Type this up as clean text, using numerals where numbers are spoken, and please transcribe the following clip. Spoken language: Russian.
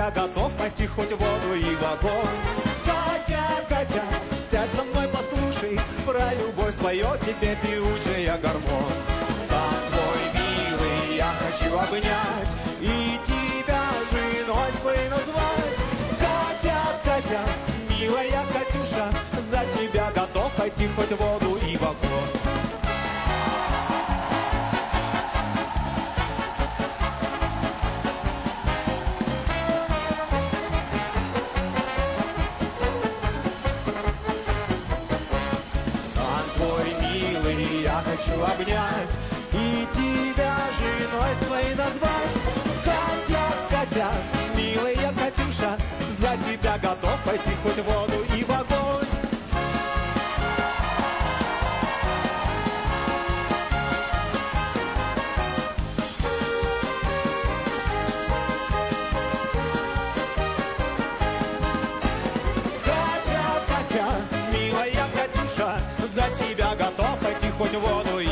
тебя готов пойти хоть в воду и в огонь. Катя, Катя, сядь со мной, послушай про любовь свою, тебе певучая гармонь. Стань твой милый, я хочу обнять и тебя женой своей назвать. Катя, Катя, милая Катюша, за тебя готов пойти хоть в воду и в огонь. Я хочу обнять и тебя женой своей назвать. Катя, Катя, милая Катюша, за тебя готов пойти хоть в воду и в огонь. Катя, Катя, милая Катюша, за тебя готов пойти хоть в воду